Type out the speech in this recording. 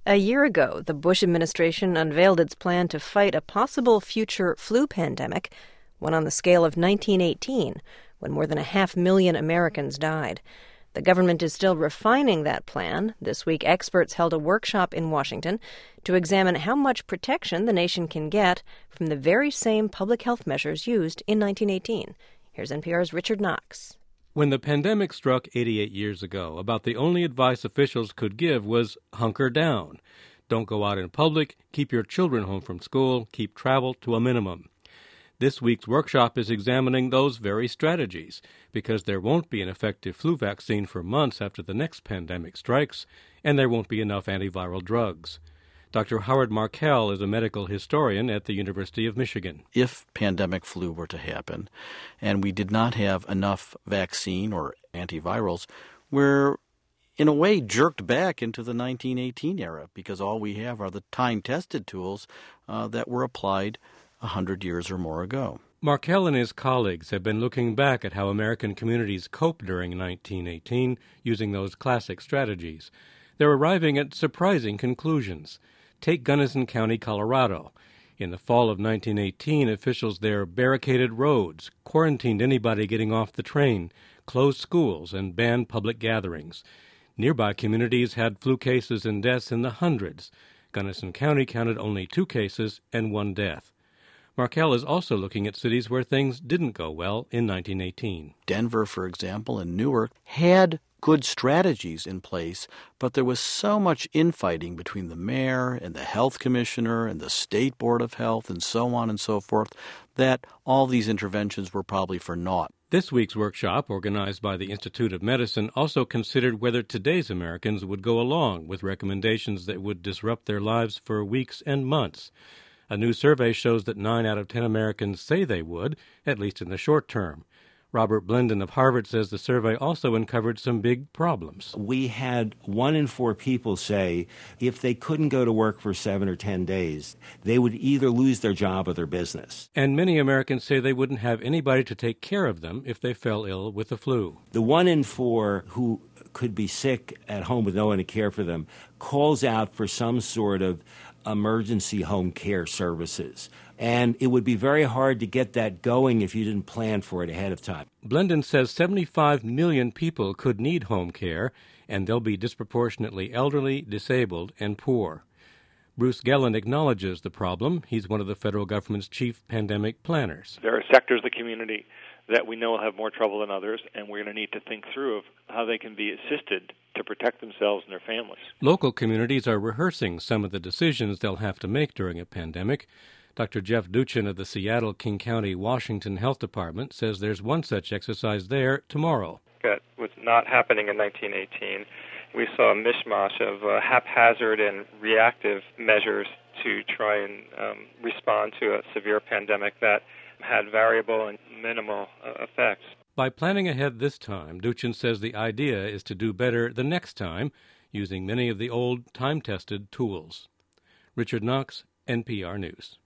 A year ago, the Bush administration unveiled its plan to fight a possible future flu pandemic, one on the scale of 1918, when more than 500,000 Americans died. The government is still refining that plan. This week, experts held a workshop in Washington to examine how much protection the nation can get from the very same public health measures used in 1918. Here's NPR's Richard Knox. When the pandemic struck 88 years ago, about the only advice officials could give was hunker down. Don't go out in public, keep your children home from school, keep travel to a minimum. This week's workshop is examining those very strategies, because there won't be an effective flu vaccine for months after the next pandemic strikes, and there won't be enough antiviral drugs. Dr. Howard Markel is a medical historian at the University of Michigan. If pandemic flu were to happen and we did not have enough vaccine or antivirals, we're in a way jerked back into the 1918 era because all we have are the time-tested tools that were applied 100 years or more ago. Markel and his colleagues have been looking back at how American communities coped during 1918 using those classic strategies. They're arriving at surprising conclusions. Take Gunnison County, Colorado. In the fall of 1918, officials there barricaded roads, quarantined anybody getting off the train, closed schools, and banned public gatherings. Nearby communities had flu cases and deaths in the hundreds. Gunnison County counted only 2 cases and 1 death. Markel is also looking at cities where things didn't go well in 1918. Denver, for example, and Newark had good strategies in place, but there was so much infighting between the mayor and the health commissioner and the state board of health and so on and so forth that all these interventions were probably for naught. This week's workshop, organized by the Institute of Medicine, also considered whether today's Americans would go along with recommendations that would disrupt their lives for weeks and months. A new survey shows that 9 out of 10 Americans say they would, at least in the short term. Robert Blendon of Harvard says the survey also uncovered some big problems. We had 1 in 4 people say if they couldn't go to work for 7 or 10 days, they would either lose their job or their business. And many Americans say they wouldn't have anybody to take care of them if they fell ill with the flu. The 1 in 4 who could be sick at home with no one to care for them calls out for some sort of emergency home care services. And it would be very hard to get that going if you didn't plan for it ahead of time. Blendon says 75 million people could need home care, and they'll be disproportionately elderly, disabled, and poor. Bruce Gellin acknowledges the problem. He's one of the federal government's chief pandemic planners. There are sectors of the community that we know will have more trouble than others, and we're going to need to think through of how they can be assisted to protect themselves and their families. Local communities are rehearsing some of the decisions they'll have to make during a pandemic. Dr. Jeff Duchin of the Seattle King County, Washington Health Department says there's one such exercise there tomorrow. That was not happening in 1918. We saw a mishmash of haphazard and reactive measures to try and respond to a severe pandemic that had variable and minimal effects. By planning ahead this time, Duchin says the idea is to do better the next time using many of the old time-tested tools. Richard Knox, NPR News.